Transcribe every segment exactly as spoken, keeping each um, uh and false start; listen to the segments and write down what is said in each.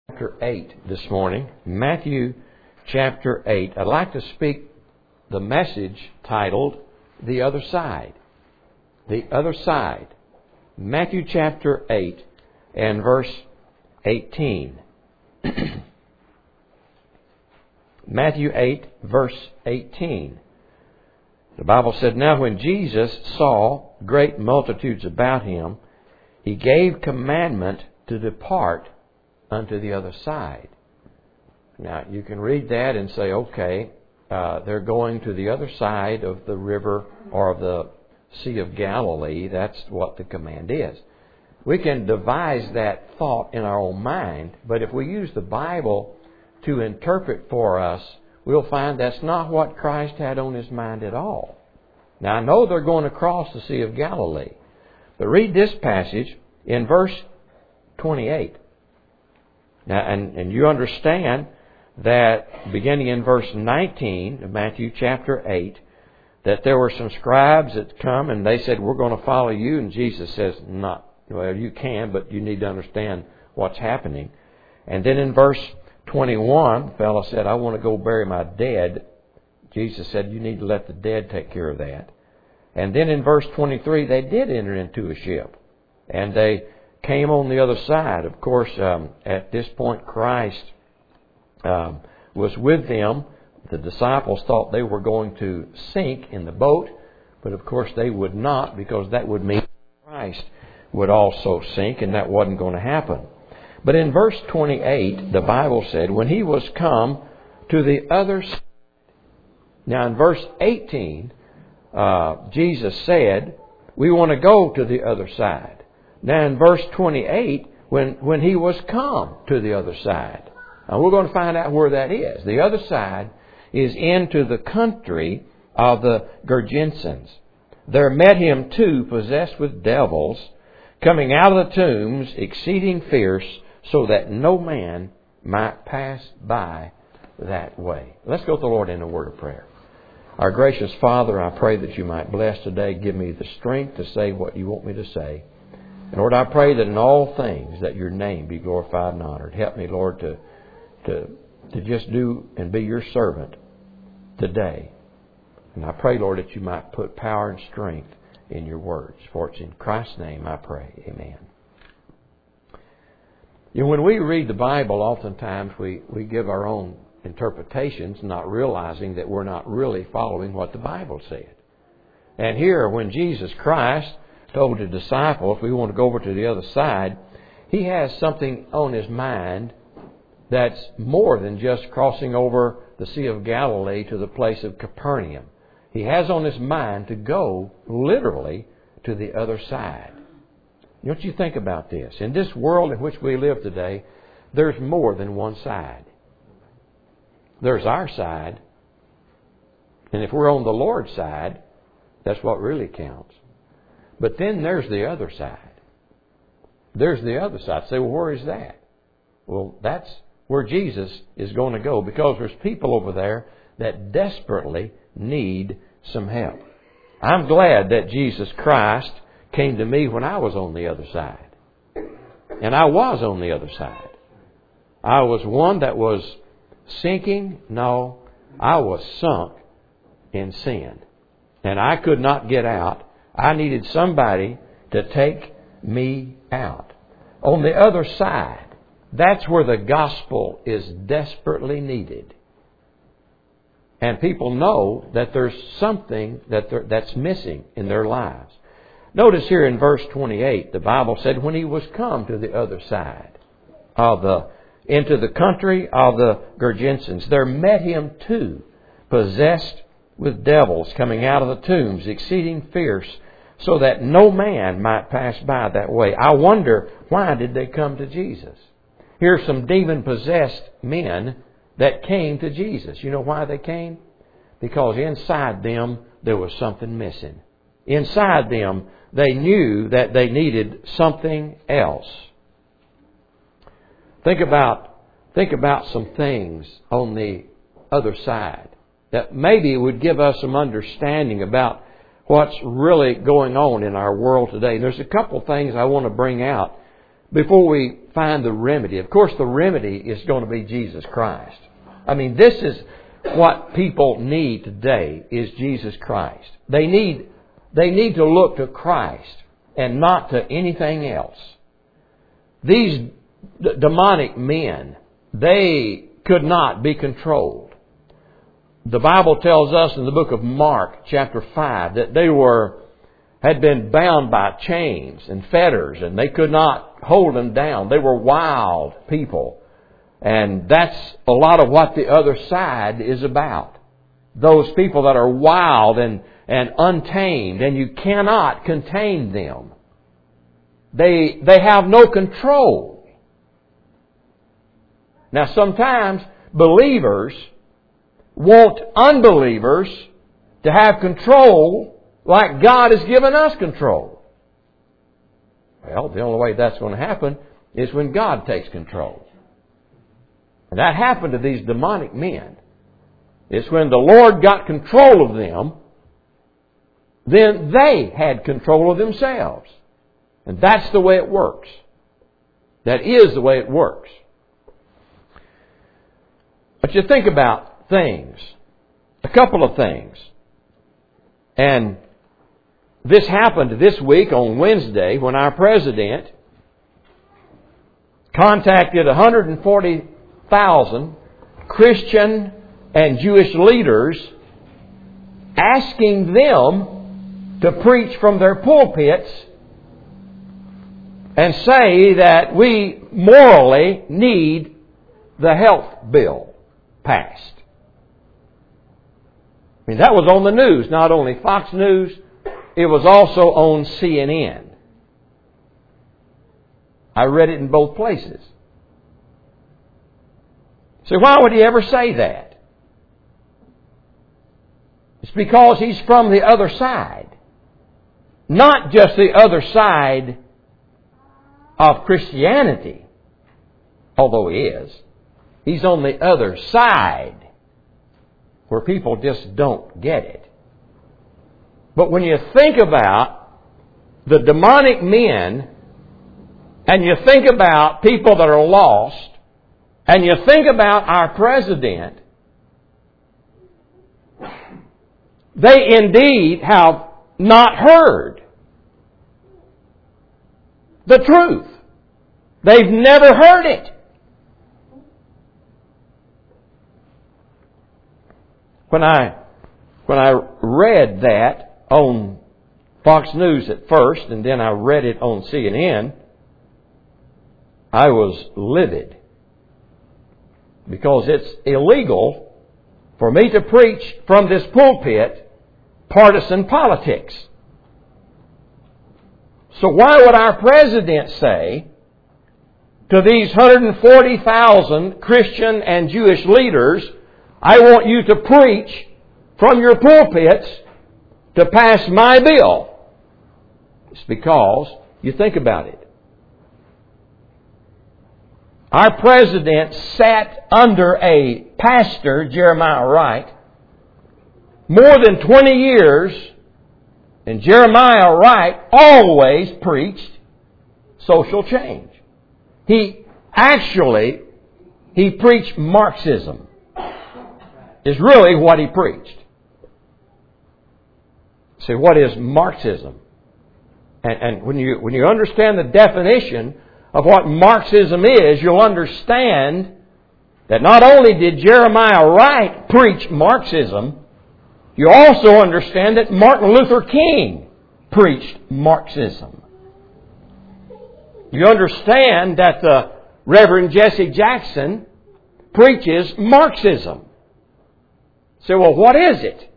Chapter eight this morning. Matthew chapter eight. I'd like to speak the message titled The Other Side. The Other Side. Matthew chapter eight and verse eighteen. Matthew eight verse eighteen. The Bible said, "Now when Jesus saw great multitudes about him, he gave commandment to depart unto the other side." Now, you can read that and say, okay, uh, they're going to the other side of the river or of the Sea of Galilee. That's what the command is. We can devise that thought in our own mind, but if we use the Bible to interpret for us, we'll find that's not what Christ had on His mind at all. Now, I know they're going across the Sea of Galilee, but read this passage in verse twenty-eight. Now, and, and you understand that beginning in verse nineteen of Matthew chapter eight, that there were some scribes that come and they said, "We're going to follow you." And Jesus says, "Not, well, you can, but you need to understand what's happening." And then in verse twenty-one, the fellow said, "I want to go bury my dead." Jesus said, "You need to let the dead take care of that." And then in verse twenty-three, they did enter into a ship. And they came on the other side. Of course, um, at this point, Christ um, was with them. The disciples thought they were going to sink in the boat, but of course they would not, because that would mean Christ would also sink, and that wasn't going to happen. But in verse twenty-eight, the Bible said, when he was come to the other side. Now in verse eighteen, uh, Jesus said, we want to go to the other side. Now in verse twenty-eight, when, when he was come to the other side. Now we're going to find out where that is. The other side is into the country of the Gergesenes. There met him two possessed with devils, coming out of the tombs, exceeding fierce, so that no man might pass by that way. Let's go to the Lord in a word of prayer. Our gracious Father, I pray that you might bless today. Give me the strength to say what you want me to say. And Lord, I pray that in all things that your name be glorified and honored. Help me, Lord, to, to, to just do and be your servant today. And I pray, Lord, that you might put power and strength in your words. For it's in Christ's name I pray. Amen. You know, when we read the Bible, oftentimes we, we give our own interpretations, not realizing that we're not really following what the Bible said. And here, when Jesus Christ told the disciples, we want to go over to the other side, He has something on His mind that's more than just crossing over the Sea of Galilee to the place of Capernaum. He has on His mind to go literally to the other side. Don't you think about this? In this world in which we live today, there's more than one side. There's our side. And if we're on the Lord's side, that's what really counts. But then there's the other side. There's the other side. Say, well, where is that? Well, that's where Jesus is going to go, because there's people over there that desperately need some help. I'm glad that Jesus Christ came to me when I was on the other side. And I was on the other side. I was one that was sinking. No, I was sunk in sin. And I could not get out. I needed somebody to take me out. On the other side, that's where the gospel is desperately needed. And people know that there's something that that's missing in their lives. Notice here in verse twenty-eight, the Bible said, when he was come to the other side of the, into the country of the Gergesenes, there met him two possessed with devils, coming out of the tombs, exceeding fierce, so that no man might pass by that way. I wonder, why did they come to Jesus? Here's some demon-possessed men that came to Jesus. You know why they came? Because inside them there was something missing. Inside them they knew that they needed something else. Think about, think about some things on the other side that maybe would give us some understanding about what's really going on in our world today. There's a couple things I want to bring out before we find the remedy. Of course, the remedy is going to be Jesus Christ. I mean, this is what people need today, is Jesus Christ. They need, they need to look to Christ and not to anything else. These d- demonic men, they could not be controlled. The Bible tells us in the book of Mark, chapter five, that they were had been bound by chains and fetters, and they could not hold them down. They were wild people. And that's a lot of what the other side is about. Those people that are wild and, and untamed, and you cannot contain them. They, they have no control. Now sometimes believers want unbelievers to have control like God has given us control. Well, the only way that's going to happen is when God takes control. And that happened to these demonic men. It's when the Lord got control of them, then they had control of themselves. And that's the way it works. That is the way it works. But you think about things. A couple of things. And this happened this week on Wednesday when our president contacted one hundred forty thousand Christian and Jewish leaders, asking them to preach from their pulpits and say that we morally need the health bill passed. I mean, that was on the news, not only Fox News, it was also on C N N. I read it in both places. So why would he ever say that? It's because he's from the other side. Not just the other side of Christianity, although he is. He's on the other side where people just don't get it. But when you think about the demonic men, and you think about people that are lost, and you think about our president, they indeed have not heard the truth. They've never heard it. When I, when I read that on Fox News at first, and then I read it on C N N, I was livid. Because it's illegal for me to preach from this pulpit partisan politics. So why would our president say to these one hundred forty thousand Christian and Jewish leaders, I want you to preach from your pulpits to pass my bill? It's because you think about it. Our president sat under a pastor, Jeremiah Wright, more than twenty years, and Jeremiah Wright always preached social change. He actually, he preached Marxism, is really what he preached. See, what is Marxism? And, and when you when you understand the definition of what Marxism is, you'll understand that not only did Jeremiah Wright preach Marxism, you also understand that Martin Luther King preached Marxism. You understand that the Reverend Jesse Jackson preaches Marxism. So, well, what is it?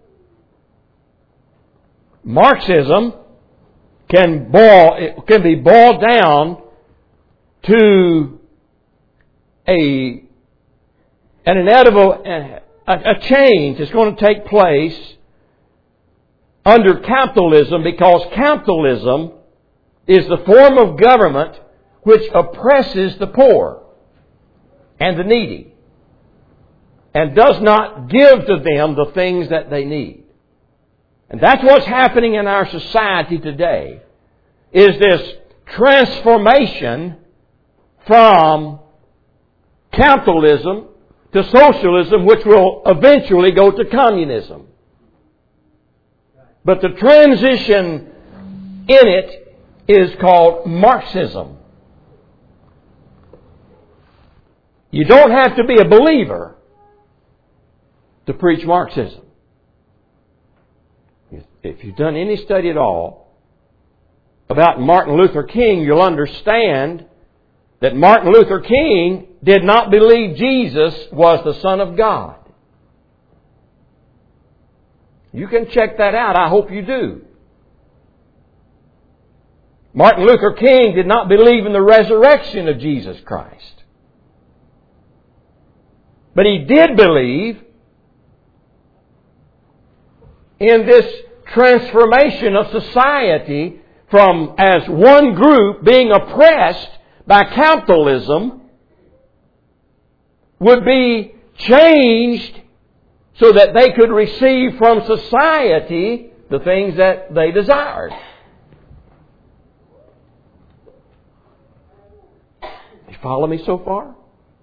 Marxism can boil, it can be boiled down to a an inevitable a, a change that's going to take place under capitalism, because capitalism is the form of government which oppresses the poor and the needy and does not give to them the things that they need. And that's what's happening in our society today, is this transformation from capitalism to socialism, which will eventually go to communism. But the transition in it is called Marxism. You don't have to be a believer to preach Marxism. If you've done any study at all about Martin Luther King, you'll understand that Martin Luther King did not believe Jesus was the Son of God. You can check that out. I hope you do. Martin Luther King did not believe in the resurrection of Jesus Christ. But he did believe in this transformation of society from as one group being oppressed by capitalism would be changed so that they could receive from society the things that they desired. You follow me so far?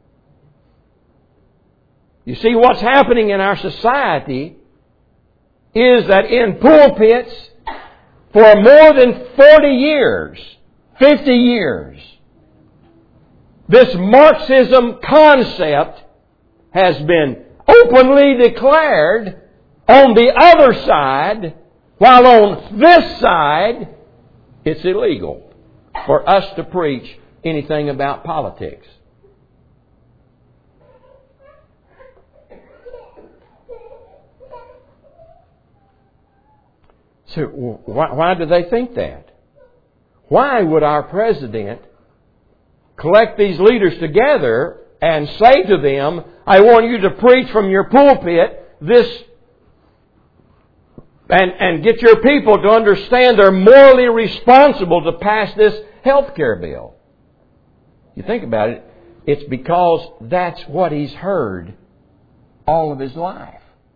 You see, what's happening in our society is that in pulpits for more than forty years, fifty years, this Marxism concept has been openly declared on the other side, while on this side it's illegal for us to preach anything about politics. So why, why do they think that? Why would our president collect these leaders together and say to them, I want you to preach from your pulpit this and, and get your people to understand they're morally responsible to pass this health care bill? You think about it, it's because that's what he's heard all of his life.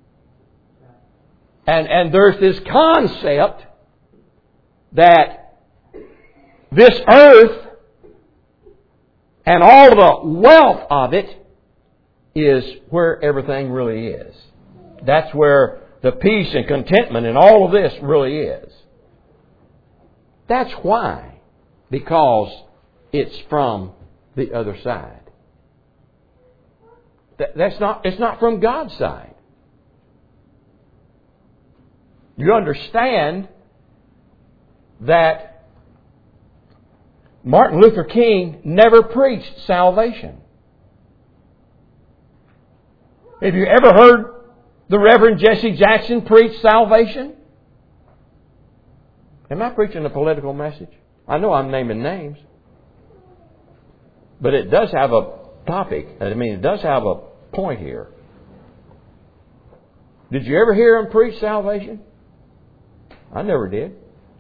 And, and there's this concept that this earth and all the wealth of it is where everything really is. That's where the peace and contentment and all of this really is. That's why. Because it's from the other side. That, that's not, it's not from God's side. You understand that Martin Luther King never preached salvation. Have you ever heard the Reverend Jesse Jackson preach salvation? Am I preaching a political message? I know I'm naming names. But it does have a topic. I mean, it does have a point here. Did you ever hear him preach salvation? I never did.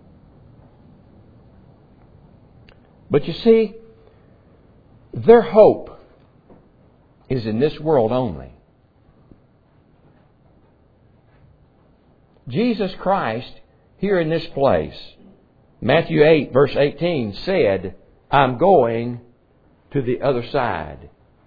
But you see, their hope is in this world only. Jesus Christ, here in this place, Matthew eight, verse eighteen, said, I'm going to the other side.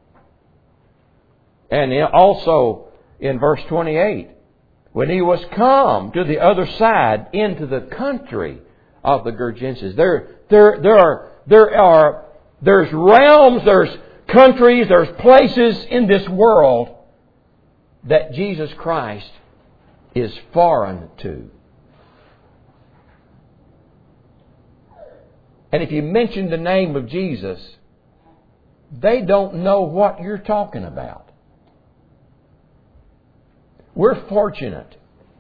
And also in verse twenty-eight, when he was come to the other side into the country of the Gergeses. There, there, there are, there are, there's realms, there's countries, there's places in this world that Jesus Christ is foreign to. And if you mention the name of Jesus, they don't know what you're talking about. We're fortunate.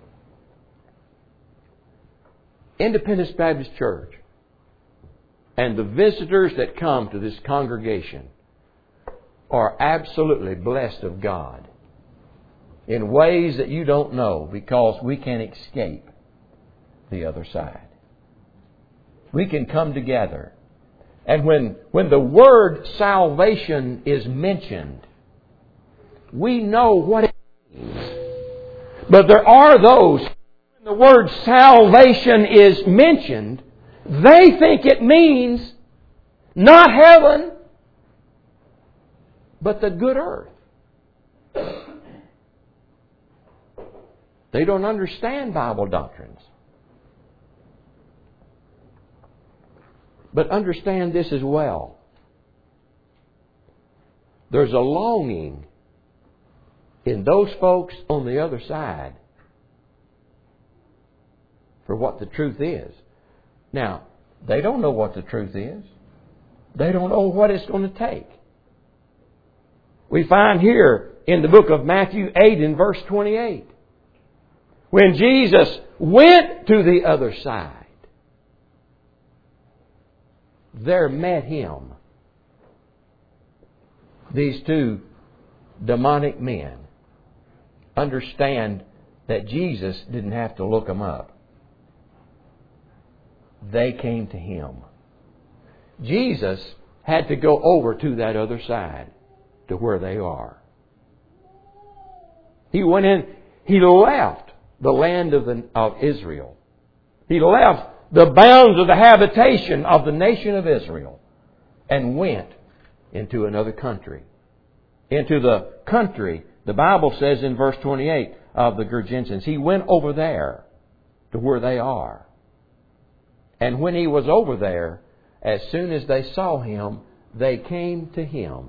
Independence Baptist Church and the visitors that come to this congregation are absolutely blessed of God in ways that you don't know, because we can escape the other side. We can come together. And when, when the word salvation is mentioned, we know what it means. But there are those, when the word salvation is mentioned, they think it means not heaven, but the good earth. They don't understand Bible doctrines. But understand this as well. There's a longing in those folks on the other side for what the truth is. Now, they don't know what the truth is. They don't know what it's going to take. We find here in the book of Matthew eight in verse twenty-eight, when Jesus went to the other side, there met Him these two demonic men. Understand that Jesus didn't have to look them up. They came to Him. Jesus had to go over to that other side, to where they are. He went in, He left the land of, the, of Israel. He left the bounds of the habitation of the nation of Israel and went into another country. Into the country, the Bible says in verse twenty-eight of the Gergesenes, He went over there to where they are. And when He was over there, as soon as they saw Him, they came to Him.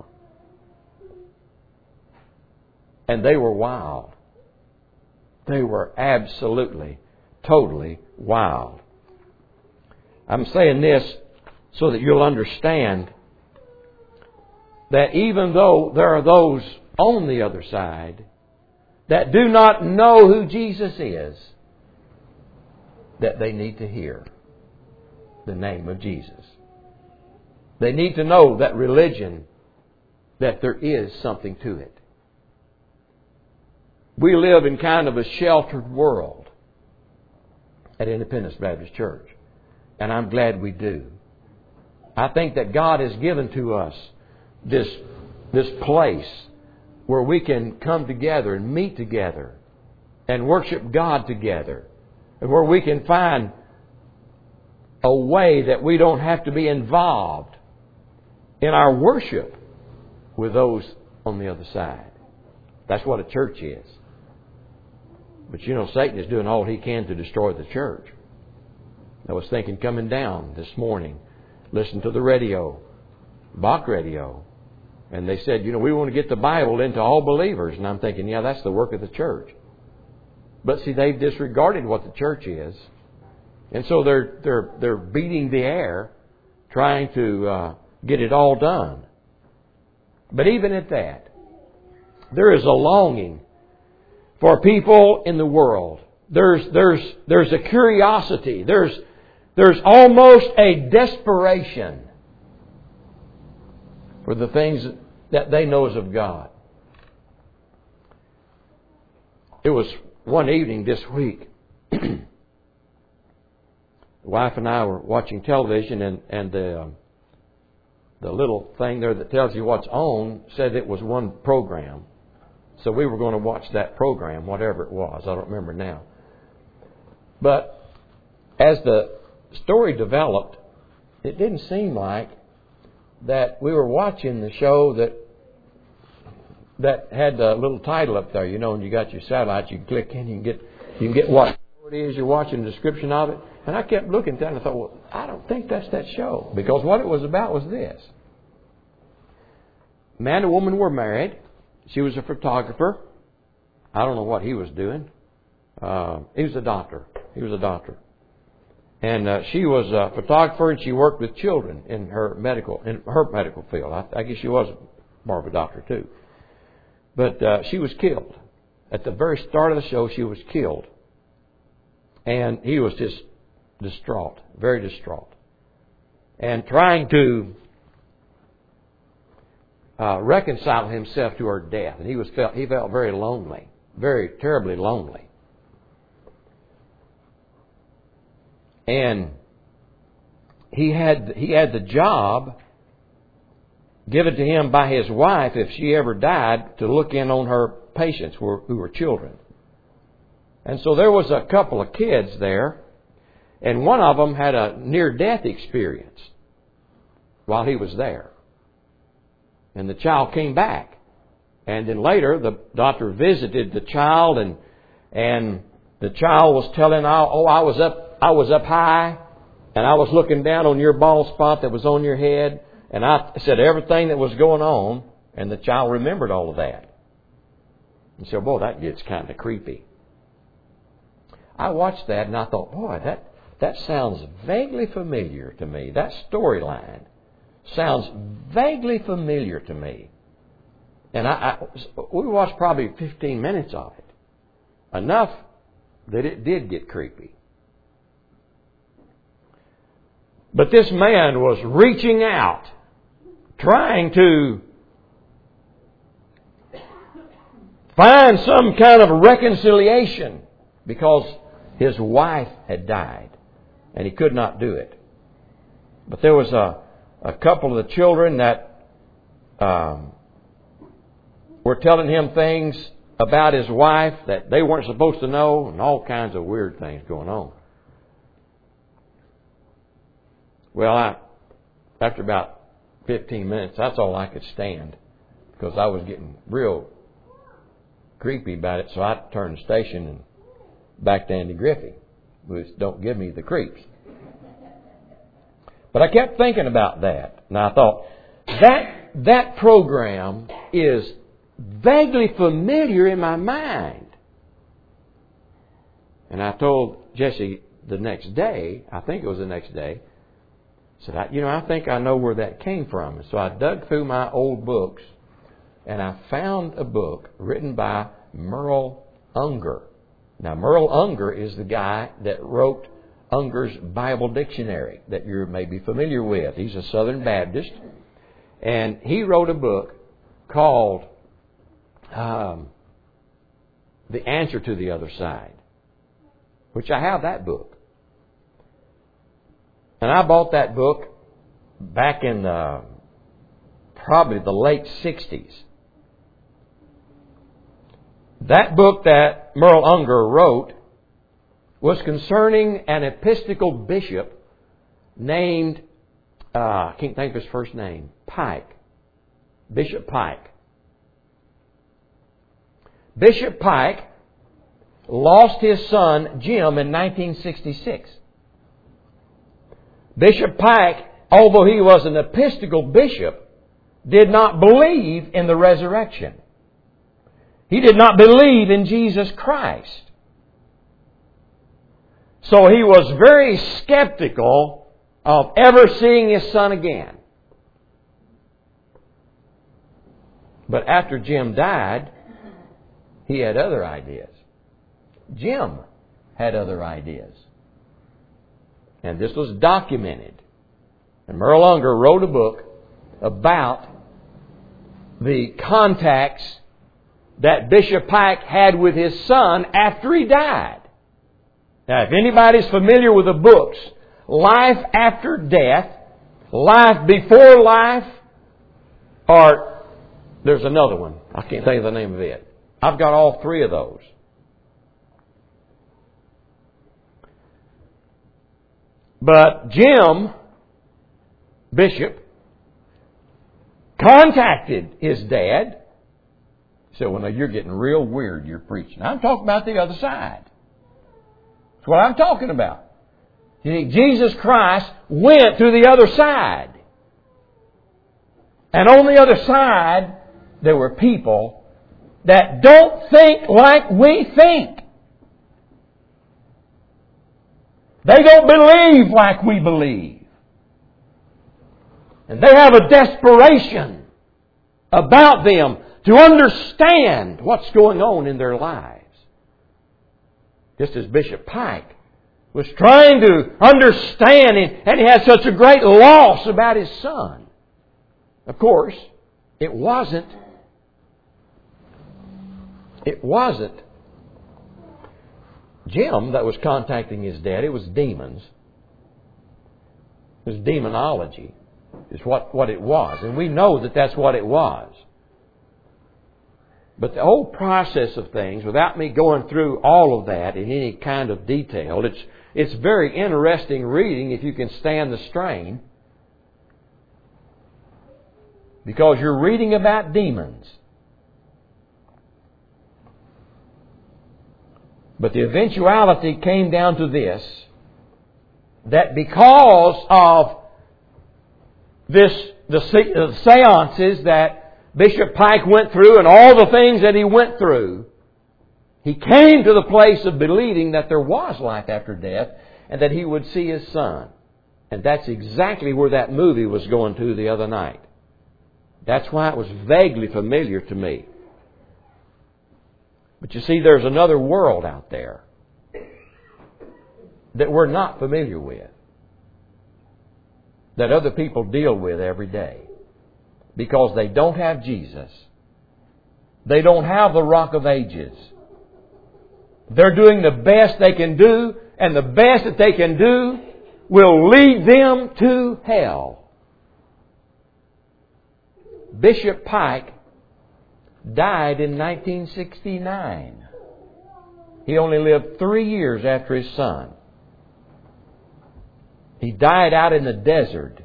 And they were wild. They were absolutely, totally wild. I'm saying this so that you'll understand that even though there are those on the other side that do not know who Jesus is, that they need to hear the name of Jesus. They need to know that religion, that there is something to it. We live in kind of a sheltered world at Independence Baptist Church. And I'm glad we do. I think that God has given to us this, this place where we can come together and meet together and worship God together. And where we can find a way that we don't have to be involved in our worship with those on the other side. That's what a church is. But you know, Satan is doing all he can to destroy the church. I was thinking coming down this morning, listening to the radio, Bach radio, and they said, you know, we want to get the Bible into all believers. And I'm thinking, yeah, that's the work of the church. But see, they've disregarded what the church is. And so they're they're they're beating the air, trying to uh, get it all done. But even at that, there is a longing for people in the world. There's there's there's a curiosity. There's there's almost a desperation for the things that they know of God. It was one evening this week. The wife and I were watching television, and and the um, the little thing there that tells you what's on said it was one program. So we were going to watch that program, whatever it was. I don't remember now. But as the story developed, it didn't seem like that we were watching the show that that had the little title up there, you know, and you got your satellite, you can click in, you can get you can get what it is you're watching, the description of it. And I kept looking at that and I thought, well, I don't think that's that show. Because what it was about was this. Man and woman were married. She was a photographer. I don't know what he was doing. Uh, he was a doctor. He was a doctor. And uh, she was a photographer, and she worked with children in her medical in her medical field. I, I guess she was more of a doctor too. But uh, she was killed. At the very start of the show, she was killed. And he was just distraught, very distraught. And trying to uh, reconcile himself to her death. And he was felt he felt very lonely, very terribly lonely. And he had he had the job given to him by his wife, if she ever died, to look in on her patients who were, who were children. And so there was a couple of kids there, and one of them had a near-death experience while he was there. And the child came back. And then later, the doctor visited the child, and and the child was telling, oh, I was up, I was up high, and I was looking down on your bald spot that was on your head, and I said everything that was going on, and the child remembered all of that. And said, boy, that gets kind of creepy. I watched that, and I thought, boy, that that sounds vaguely familiar to me. That storyline sounds vaguely familiar to me. And I, I, we watched probably fifteen minutes of it. Enough that it did get creepy. But this man was reaching out, trying to find some kind of reconciliation because his wife had died and he could not do it. But there was a, a couple of the children that um, were telling him things about his wife that they weren't supposed to know, and all kinds of weird things going on. Well, I, after about fifteen minutes, that's all I could stand because I was getting real creepy about it. So I turned the station and back to Andy Griffey, which don't give me the creeps. But I kept thinking about that, and I thought that that program is vaguely familiar in my mind. And I told Jesse the next day, I think it was the next day, I said, I, you know, I think I know where that came from. And so I dug through my old books, and I found a book written by Merle Unger. Now, Merle Unger is the guy that wrote Unger's Bible Dictionary that you may be familiar with. He's a Southern Baptist, and he wrote a book called um, The Answer to the Other Side, which I have that book. And I bought that book back in the, probably the late sixties. That book that Merle Unger wrote was concerning an Episcopal bishop named, uh, I can't think of his first name, Pike. Bishop Pike. Bishop Pike lost his son Jim in nineteen sixty-six. Bishop Pike, although he was an Episcopal bishop, did not believe in the resurrection. He did not believe in Jesus Christ. So he was very skeptical of ever seeing his son again. But after Jim died, he had other ideas. Jim had other ideas. And this was documented. And Merle Unger wrote a book about the contacts that Bishop Pike had with his son after he died. Now, if anybody's familiar with the books, Life After Death, Life Before Life, or there's another one. I can't think of the name of it. I've got all three of those. But Jim Bishop contacted his dad. He said, well, now you're getting real weird, you're preaching. I'm talking about the other side. That's what I'm talking about. You see, Jesus Christ went to the other side. And on the other side, there were people that don't think like we think. They don't believe like we believe. And they have a desperation about them to understand what's going on in their lives. Just as Bishop Pike was trying to understand, and he had such a great loss about his son. Of course, it wasn't, it wasn't Jim that was contacting his dad. It was demons. It was demonology is what, what it was. And we know that that's what it was. But the whole process of things, without me going through all of that in any kind of detail, it's, it's very interesting reading if you can stand the strain. because you're reading about demons. But the eventuality came down to this, that because of this, the seances that Bishop Pike went through and all the things that he went through, he came to the place of believing that there was life after death and that he would see his son. And that's exactly where that movie was going to the other night. That's why it was vaguely familiar to me. But you see, there's another world out there that we're not familiar with, that other people deal with every day, because they don't have Jesus. They don't have the Rock of Ages. They're doing the best they can do, and the best that they can do will lead them to hell. Bishop Pike died in nineteen sixty-nine. He only lived three years after his son. He died out in the desert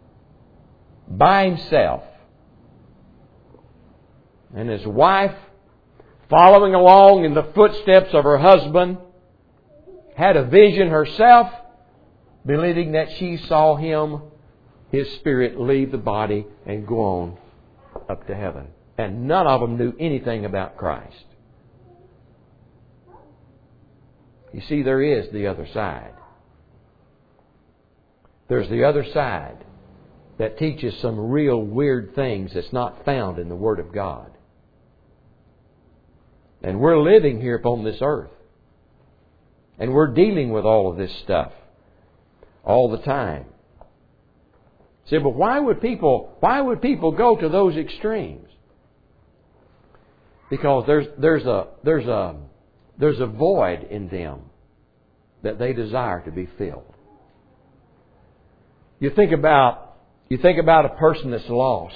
by himself. And his wife, following along in the footsteps of her husband, had a vision herself, believing that she saw him, his spirit, leave the body and go on up to heaven. And none of them knew anything about Christ. You see, there is the other side. There's the other side that teaches some real weird things that's not found in the Word of God. And we're living here upon this earth. And we're dealing with all of this stuff all the time. Say, but why would people, why would people go to those extremes? Because there's, there's a, there's a, there's a void in them that they desire to be filled. You think about, you think about a person that's lost,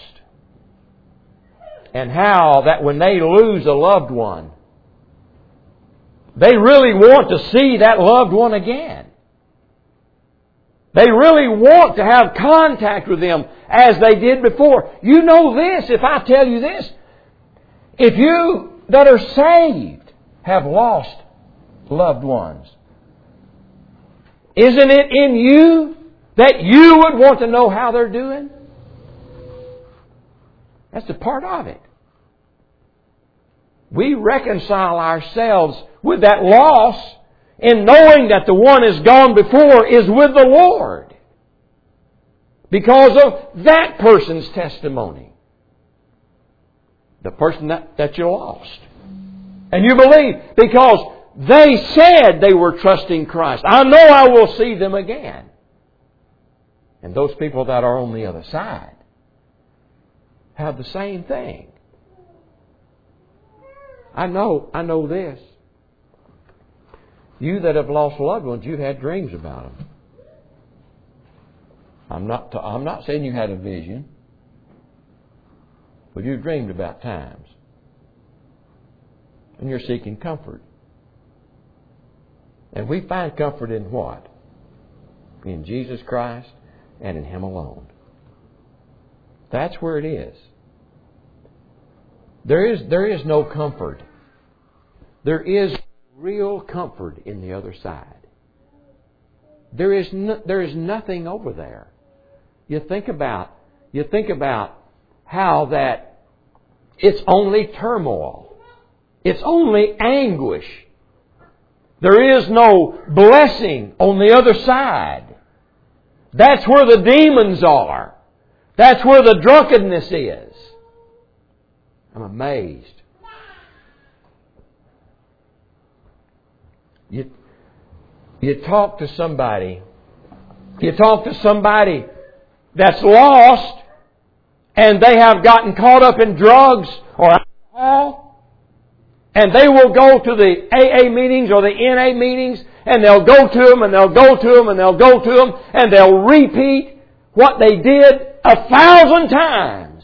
and how that when they lose a loved one, they really want to see that loved one again. They really want to have contact with them as they did before. You know this, if I tell you this. If you that are saved have lost loved ones, isn't it in you that you would want to know how they're doing? That's a part of it. We reconcile ourselves with that loss in knowing that the one is gone before is with the Lord, because of that person's testimony. The person that, that you lost. And you believe because they said they were trusting Christ. I know I will see them again. And those people that are on the other side have the same thing. I know, I know this. You that have lost loved ones, you've had dreams about them. I'm not, I'm not saying you had a vision, but you've dreamed about times. And you're seeking comfort. And we find comfort in what? In Jesus Christ and in Him alone. That's where it is. There is, there is no comfort. There is real comfort in the other side. There is no, there is nothing over there. You think about, you think about how that it's only turmoil. It's only anguish. There is no blessing on the other side. That's where the demons are. That's where the drunkenness is. I'm amazed. You, you talk to somebody, you talk to somebody that's lost and they have gotten caught up in drugs or alcohol, and they will go to the A A meetings or the N A meetings, and they'll go to them and they'll go to them and they'll go to them and they'll repeat what they did a thousand times.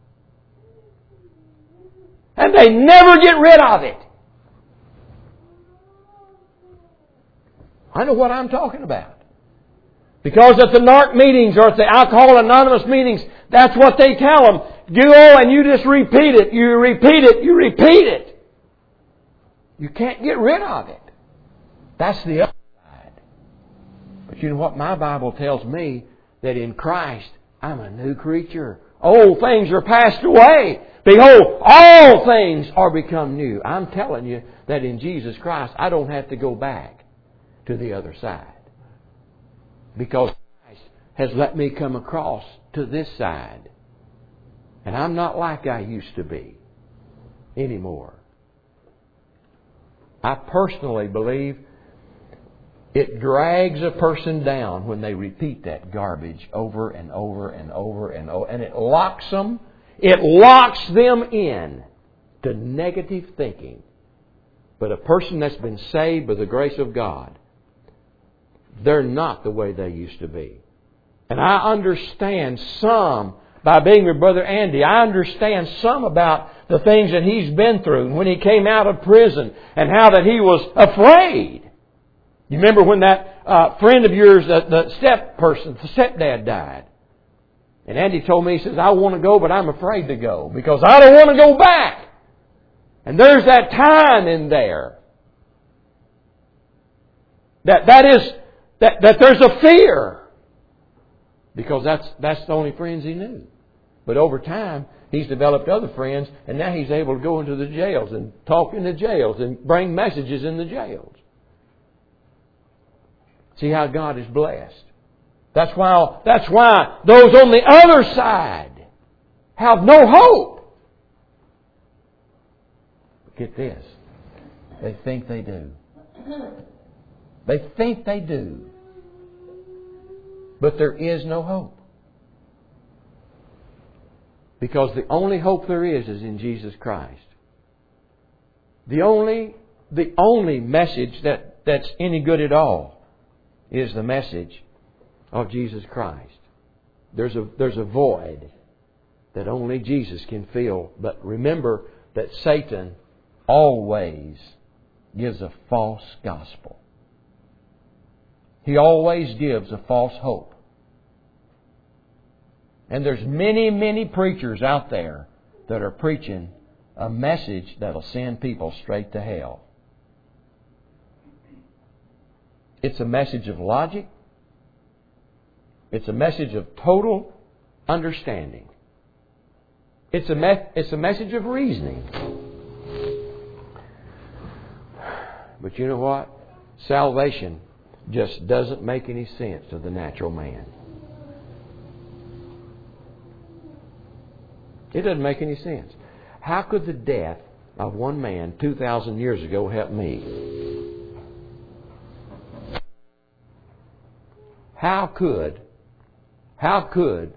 And they never get rid of it. I know what I'm talking about. Because at the N A R C meetings or at the Alcohol Anonymous meetings, that's what they tell them. you go and you just repeat it, you repeat it, you repeat it. You can't get rid of it. That's the other side. But you know what? My Bible tells me that in Christ, I'm a new creature. Old things are passed away. Behold, all things are become new. I'm telling you that in Jesus Christ, I don't have to go back to the other side. Because Christ has let me come across to this side. And I'm not like I used to be anymore. I personally believe it drags a person down when they repeat that garbage over and over and over and over. And it locks them, it locks them in to negative thinking. But a person that's been saved by the grace of God, they're not the way they used to be. And I understand some, by being with Brother Andy, I understand some about the things that he's been through when he came out of prison and how that he was afraid. You remember when that uh, friend of yours, the, the step person, the stepdad died. And Andy told me, he says, I want to go, but I'm afraid to go because I don't want to go back. And there's that time in there. That, that is, that, that there's a fear. Because that's, that's the only friends he knew. But over time, he's developed other friends, and now he's able to go into the jails and talk in the jails and bring messages in the jails. See how God is blessed. That's why, that's why those on the other side have no hope. Get this. They think they do. They think they do. But there is no hope. Because the only hope there is is in Jesus Christ. The only, the only message that, that's any good at all is the message of Jesus Christ. There's a, there's a void that only Jesus can fill. But remember that Satan always gives a false gospel. He always gives a false hope. And there's many, many preachers out there that are preaching a message that'll send people straight to hell. It's a message of logic. It's a message of total understanding. It's a, me- it's a message of reasoning. But you know what? Salvation just doesn't make any sense to the natural man. It doesn't make any sense. How could the death of one man two thousand years ago help me? How could, how could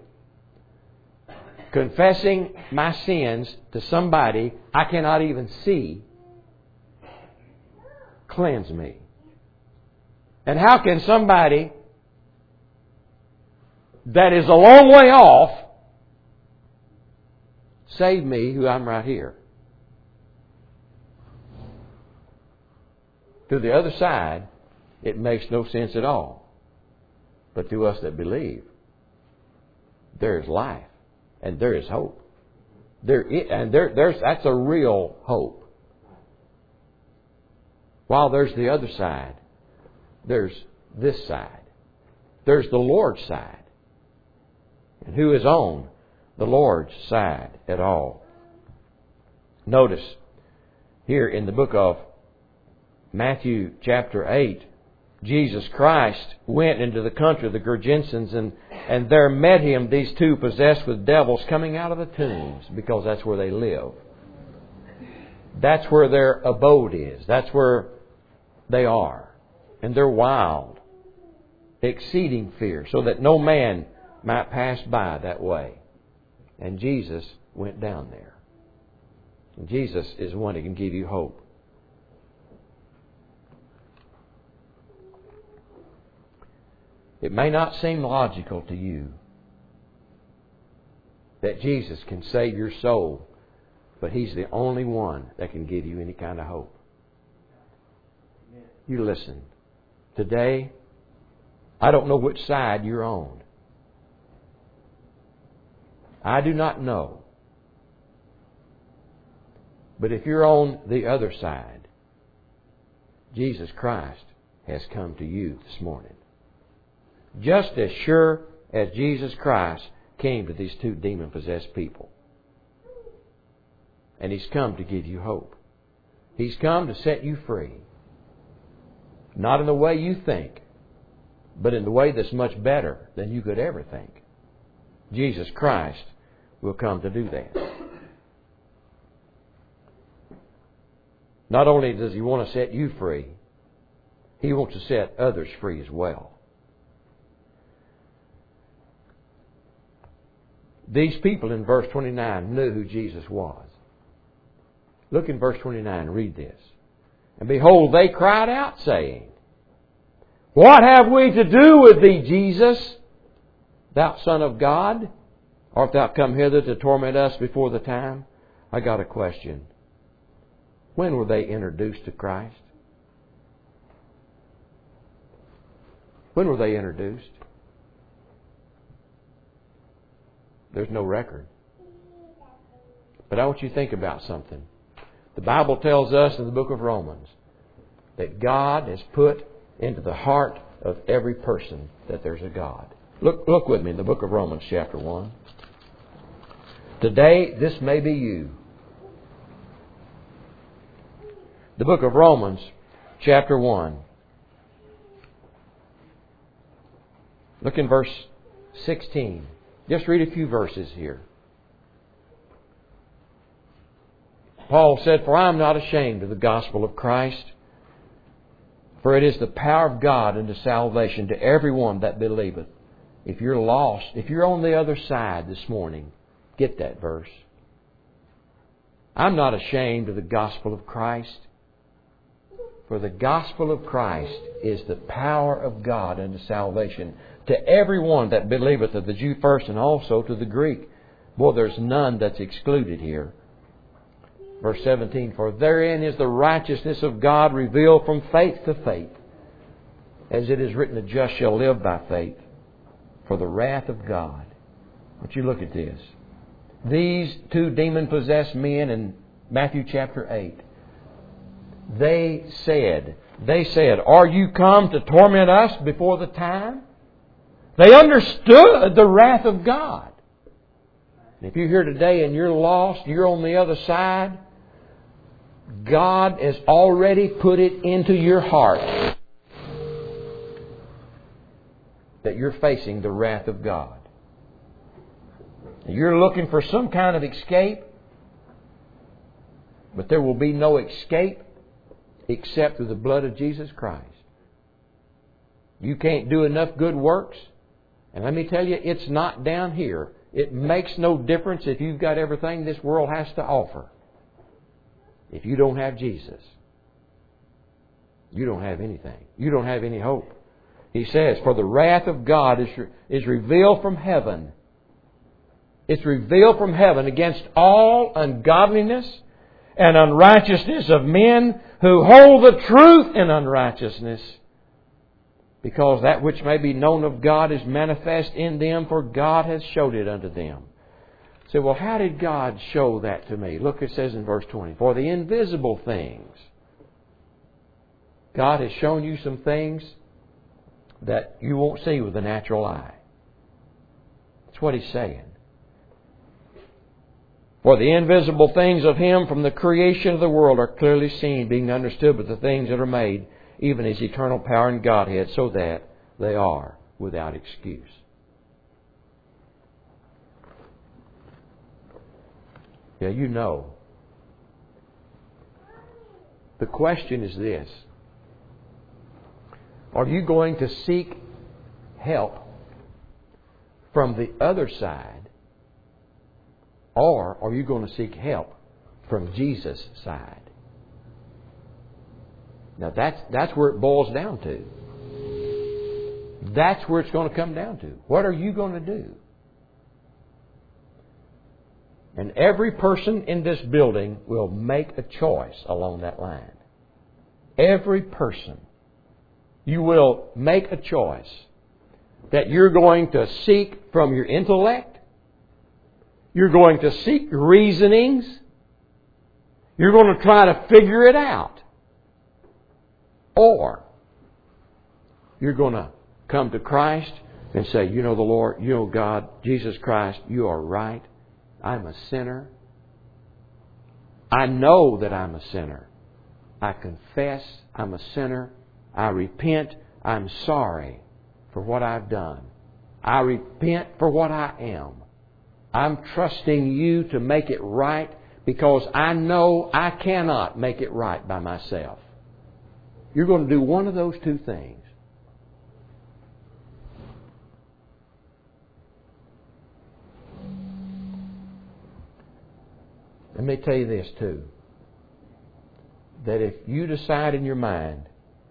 confessing my sins to somebody I cannot even see cleanse me? And how can somebody that is a long way off save me who I'm right here? To the other side, it makes no sense at all. But to us that believe, there is life and there is hope. There is, and there, there's that's a real hope. While there's the other side, there's this side. There's the Lord's side. And who is on the Lord's side at all? Notice here in the book of Matthew chapter eight, Jesus Christ went into the country of the Gergesenes, and, and there met Him these two possessed with devils coming out of the tombs, because that's where they live. That's where their abode is. That's where they are. And they're wild, exceeding fear, so that no man might pass by that way. And Jesus went down there. And Jesus is one who can give you hope. It may not seem logical to you that Jesus can save your soul, but He's the only one that can give you any kind of hope. You listen. Today, I don't know which side you're on. I do not know But if you're on the other side, Jesus Christ has come to you this morning. Just as sure as Jesus Christ came to these two demon-possessed people. And He's come to give you hope. He's come to set you free. Not in the way you think, but in the way that's much better than you could ever think. Jesus Christ will come to do that. Not only does He want to set you free, He wants to set others free as well. These people in verse twenty-nine knew who Jesus was. Look in verse twenty-nine and read this. And behold, they cried out, saying, What have we to do with Thee, Jesus, Thou Son of God? Art Thou come hither to torment us before the time? I got a question. When were they introduced to Christ? When were they introduced? There's no record. But I want you to think about something. The Bible tells us in the book of Romans that God has put into the heart of every person that there's a God. Look, look with me in the book of Romans chapter one. Today, this may be you. The book of Romans chapter one. Look in verse sixteen. Just read a few verses here. Paul said, For I am not ashamed of the gospel of Christ, for it is the power of God unto salvation to everyone that believeth. If you're lost, if you're on the other side this morning, get that verse. I'm not ashamed of the gospel of Christ, for the gospel of Christ is the power of God unto salvation to everyone that believeth, of the Jew first and also to the Greek. Boy, there's none that's excluded here. Verse seventeen, For therein is the righteousness of God revealed from faith to faith. As it is written, the just shall live by faith. For the wrath of God. But you look at this. These two demon-possessed men in Matthew chapter eight, they said, they said, Are you come to torment us before the time? They understood the wrath of God. And if you're here today and you're lost, you're on the other side, God has already put it into your heart that you're facing the wrath of God. You're looking for some kind of escape, but there will be no escape except through the blood of Jesus Christ. You can't do enough good works. And let me tell you, it's not down here. It makes no difference if you've got everything this world has to offer. If you don't have Jesus, you don't have anything. You don't have any hope. He says, For the wrath of God is, is revealed from heaven. It's revealed from heaven against all ungodliness and unrighteousness of men who hold the truth in unrighteousness, because that which may be known of God is manifest in them, for God has showed it unto them. Say, well, how did God show that to me? Look, it says in verse twenty, For the invisible things. God has shown you some things that you won't see with the natural eye. That's what He's saying. For the invisible things of Him from the creation of the world are clearly seen, being understood by the things that are made, even His eternal power and Godhead, so that they are without excuse. Yeah, you know. The question is this. Are you going to seek help from the other side, or are you going to seek help from Jesus' side? Now that's, that's where it boils down to. That's where it's going to come down to. What are you going to do? And every person in this building will make a choice along that line. Every person. You will make a choice that you're going to seek from your intellect. You're going to seek reasonings. You're going to try to figure it out. Or you're going to come to Christ and say, you know the Lord, you know God, Jesus Christ, you are right. I'm a sinner. I know that I'm a sinner. I confess I'm a sinner. I repent. I'm sorry for what I've done. I repent for what I am. I'm trusting you to make it right because I know I cannot make it right by myself. You're going to do one of those two things. Let me tell you this too. That if you decide in your mind,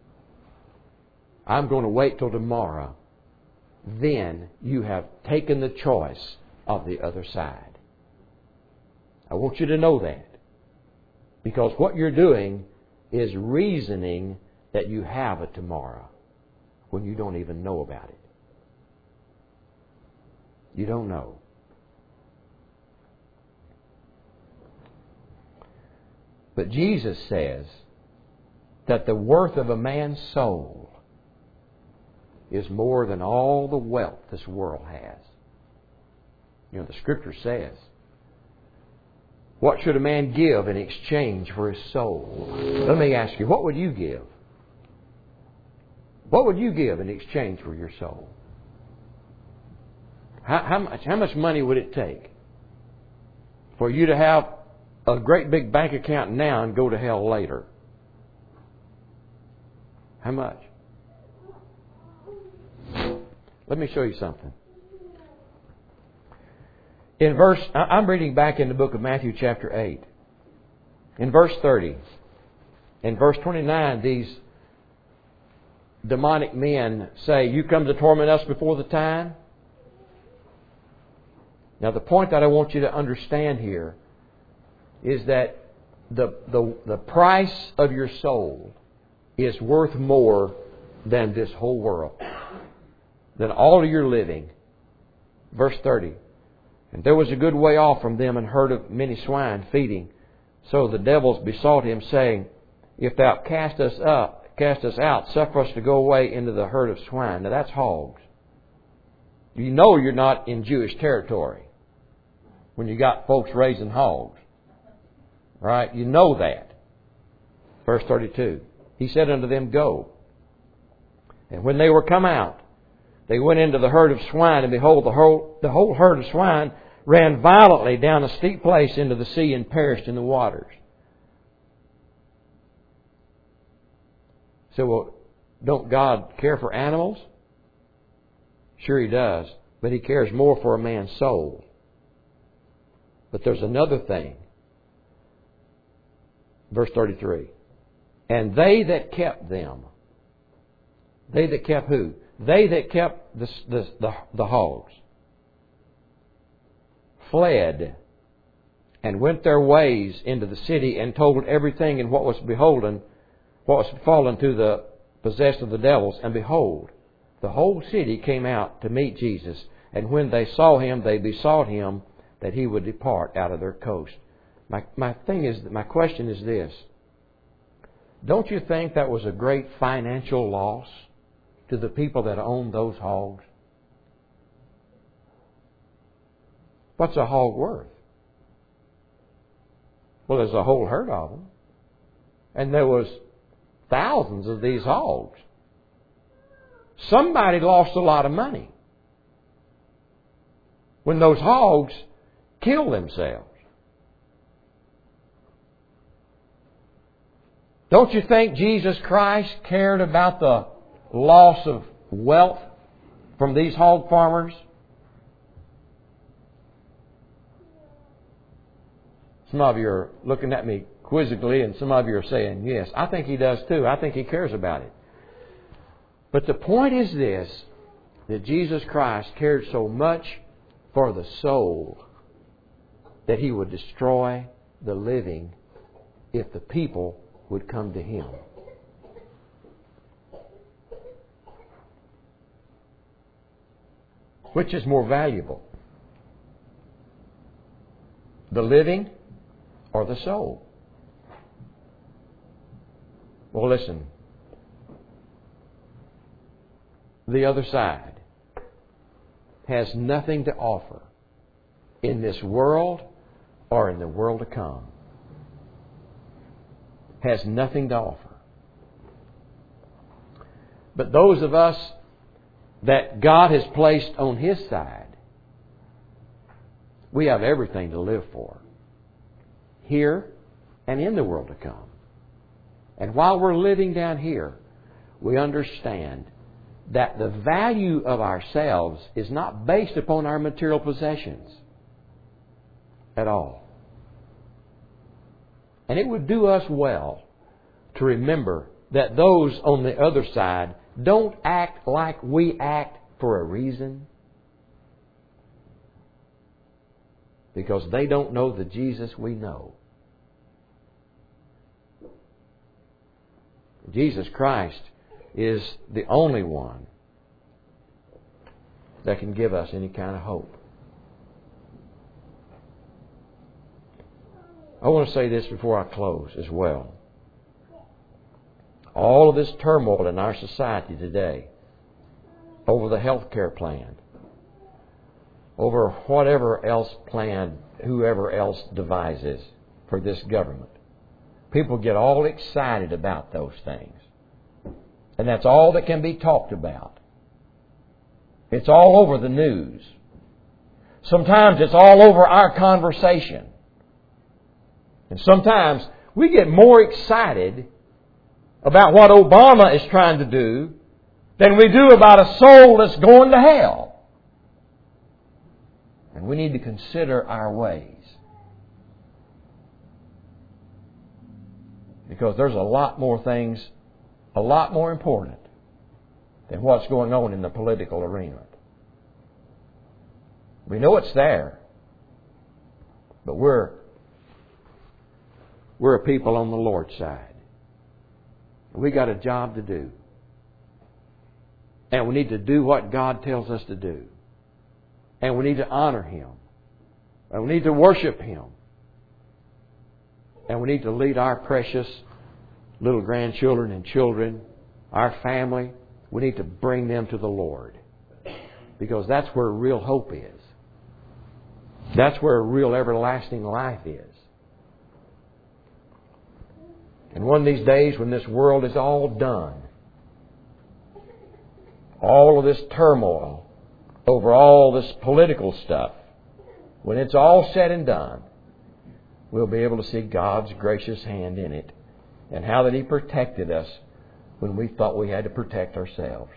I'm going to wait till tomorrow, then you have taken the choice of the other side. I want you to know that. Because what you're doing is reasoning that you have a tomorrow when you don't even know about it. You don't know. But Jesus says that the worth of a man's soul is more than all the wealth this world has. You know, the Scripture says, what should a man give in exchange for his soul? Let me ask you, what would you give? What would you give in exchange for your soul? How, how much, how much money would it take for you to have a great big bank account now and go to hell later? How much? Let me show you something. In verse, I'm reading back in the book of Matthew chapter eight. In verse thirty. In verse twenty-nine, these demonic men say, you come to torment us before the time? Now the point that I want you to understand here is that the, the, the price of your soul is worth more than this whole world, than all of your living. Verse thirty. And there was a good way off from them an herd of many swine feeding. So the devils besought him, saying, if thou cast us up, cast us out, suffer us to go away into the herd of swine. Now that's hogs. You know you're not in Jewish territory when you got folks raising hogs. Right? You know that. Verse thirty-two. He said unto them, go. And when they were come out, they went into the herd of swine, and behold, the whole, the whole herd of swine ran violently down a steep place into the sea and perished in the waters. So, well, don't God care for animals? Sure He does. But He cares more for a man's soul. But there's another thing. Verse thirty-three. And they that kept them. They that kept who? They that kept the, the, the, the hogs fled and went their ways into the city and told everything and what was beholden, what was fallen to the possessed of the devils. And behold, the whole city came out to meet Jesus. And when they saw Him, they besought Him that He would depart out of their coast. My, my thing is, my question is this. Don't you think that was a great financial loss to the people that owned those hogs? What's a hog worth? Well, there's a whole herd of them. And there was thousands of these hogs. Somebody lost a lot of money when those hogs killed themselves. Don't you think Jesus Christ cared about the loss of wealth from these hog farmers? Some of you are looking at me quizzically, and some of you are saying, yes, I think He does too. I think He cares about it. But the point is this, that Jesus Christ cared so much for the soul that He would destroy the living if the people would come to Him. Which is more valuable? The living or the soul? Well, listen. The other side has nothing to offer in this world or in the world to come. Has nothing to offer. But those of us that God has placed on His side, we have everything to live for, here and in the world to come. And while we're living down here, we understand that the value of ourselves is not based upon our material possessions at all. And it would do us well to remember that those on the other side don't act like we act for a reason. Because they don't know the Jesus we know. Jesus Christ is the only one that can give us any kind of hope. I want to say this before I close as well. All of this turmoil in our society today over the health care plan, over whatever else plan whoever else devises for this government. People get all excited about those things. And that's all that can be talked about. It's all over the news. Sometimes it's all over our conversation. And sometimes we get more excited about what Obama is trying to do than we do about a soul that's going to hell. And we need to consider our ways. Because there's a lot more things, a lot more important than what's going on in the political arena. We know it's there. But we're, we're a people on the Lord's side. We got a job to do. And we need to do what God tells us to do. And we need to honor Him. And we need to worship Him. And we need to lead our precious little grandchildren and children, our family, we need to bring them to the Lord. Because that's where real hope is. That's where real everlasting life is. And one of these days when this world is all done, all of this turmoil over all this political stuff, when it's all said and done, we'll be able to see God's gracious hand in it and how that He protected us when we thought we had to protect ourselves.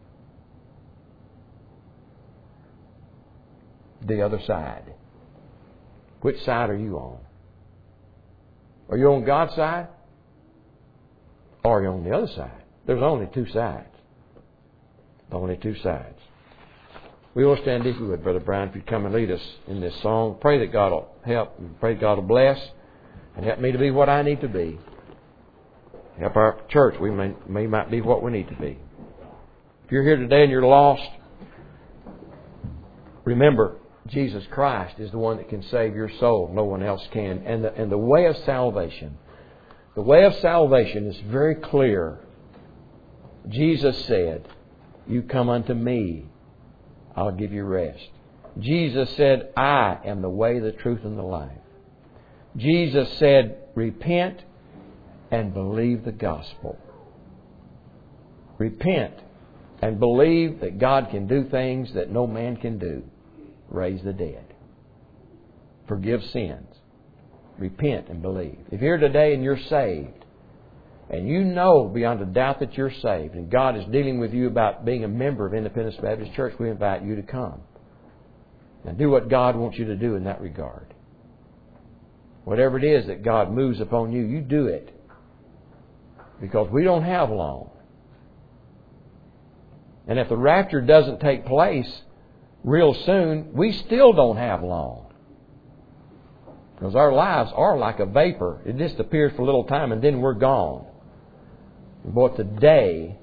The other side. Which side are you on? Are you on God's side? Or are you on the other side? There's only two sides. Only two sides. We will stand if you would, Brother Brian, if you'd come and lead us in this song. Pray that God will help and pray that God will bless and help me to be what I need to be. Help our church. We may, may might be what we need to be. If you're here today and you're lost, remember, Jesus Christ is the one that can save your soul. No one else can. And the, and the way of salvation, the way of salvation is very clear. Jesus said, "You come unto me, I'll give you rest." Jesus said, "I am the way, the truth, and the life." Jesus said, "Repent and believe the gospel." Repent and believe that God can do things that no man can do. Raise the dead. Forgive sins. Repent and believe. If you're here today and you're saved, and you know beyond a doubt that you're saved, and God is dealing with you about being a member of Independence Baptist Church, we invite you to come and do what God wants you to do in that regard. Whatever it is that God moves upon you, you do it. Because we don't have long. And if the rapture doesn't take place real soon, we still don't have long. Because our lives are like a vapor. It just appears for a little time and then we're gone. But today,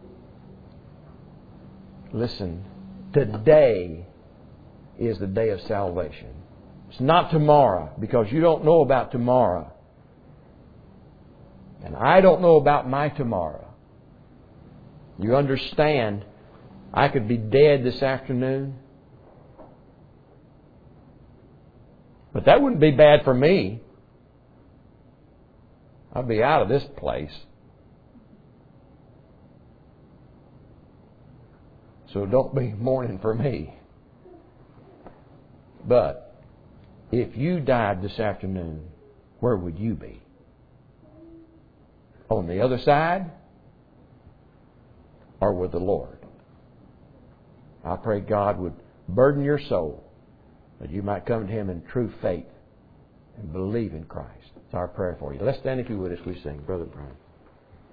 listen, today is the day of salvation. It's not tomorrow, because you don't know about tomorrow. And I don't know about my tomorrow. You understand, I could be dead this afternoon. But that wouldn't be bad for me. I'd be out of this place. So don't be mourning for me. But if you died this afternoon, where would you be? On the other side? Or with the Lord? I pray God would burden your soul that you might come to Him in true faith and believe in Christ. It's our prayer for you. Let's stand if you would as we sing. Brother Brian.